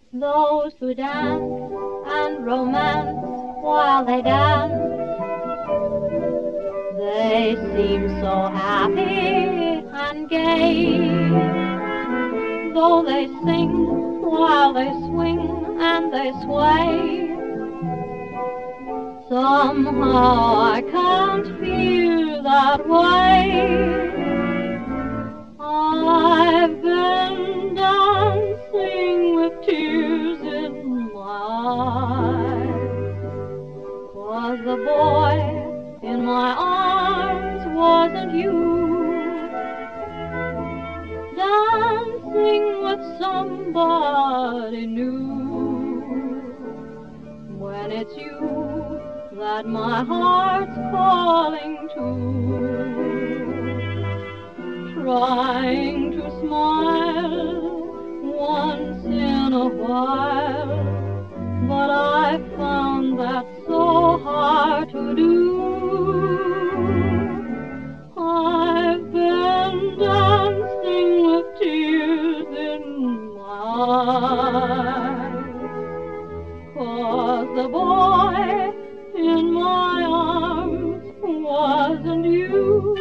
Those who dance and romance while they dance, they seem so happy and gay. Though they sing while they swing and they sway, somehow I can't feel that way. I've been dancing with tears in my eyes, 'cause the boy in my arms wasn't you. Dancing with somebody new, when it's you that my heart's calling to. Trying to smile once in a while, but I found that so hard to do. I've been dancing with tears in my eyes, 'cause the boy in my arms wasn't you.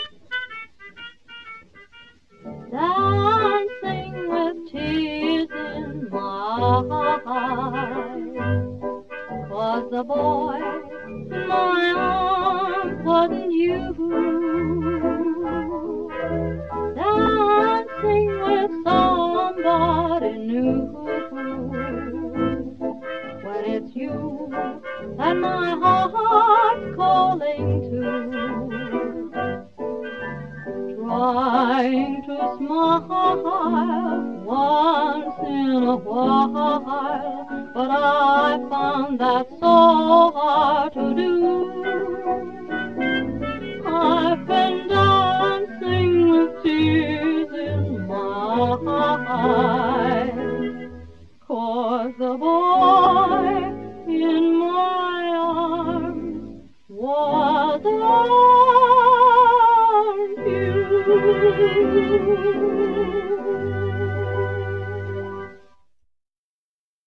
Dancing with tears in my eyes, 'cause the boy in my arms wasn't you. Dancing with somebody new, when it's you that my heart's calling to. Trying to smile once in a while, but I found that so hard to do.